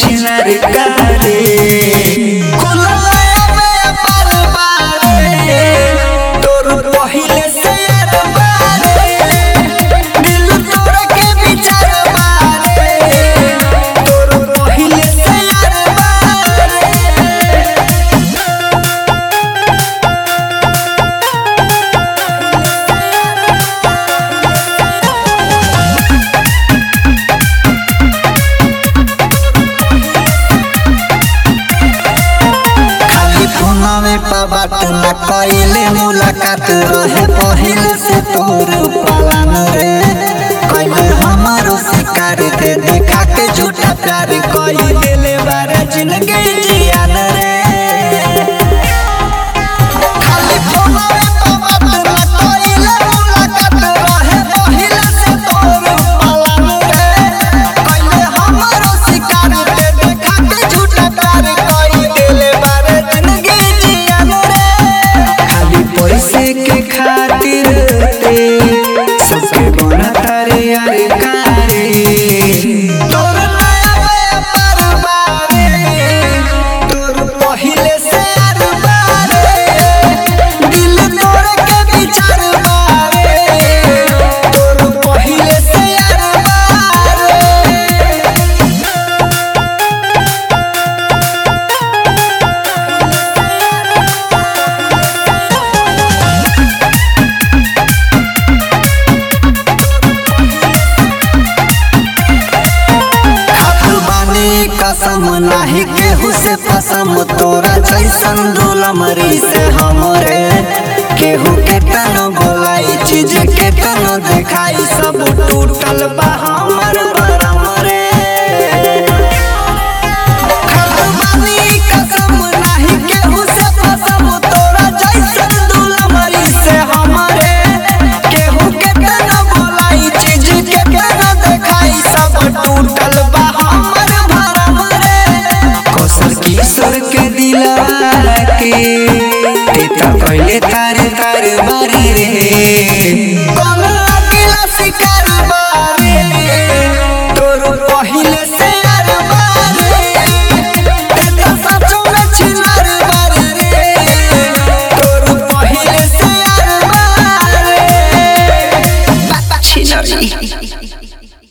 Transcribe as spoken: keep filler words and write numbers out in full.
छिनार कारे खुललाया में पार बारे तोर पहिले से यार बारे दिल तोड़ के विचार बारे तोर पहिले से यार बारे बात न कइले मुलाकात रहे पहिले से तोर पालन रे कइले हमारो शिकार दे देखा के झूठा प्यार कइ देले बारे जिंदगी जियान रे खाली फोनवे पे बात न कइले मुलाकात रहे पहिले से तोर पालन रे कइले हमारो शिकार दे देखा के झूठा प्यार कइ देले बारे जिंदगी पैसे के खातिर ते सबके बना तारे यार कारे तोर नया व्यापार बारे तोर पहिले से यार बारे दिल तोड़ के विचार बारे तोर पहिले से यार बारे कसम नाही केहू से कसम तोरा जैसन दुलमरी से हमरे केहू के तन बोलाई चीज के तन दिखाई सब टूटल बा हमर भरम रे कसम नाही केहू से कसम तोरा जैसन दुलमरी से हमरे केहू के तन बोलाई चीज के तन दिखाई सब टूटल बा किशोर के दिलवा के ते तो कइले तार तार बारे रे।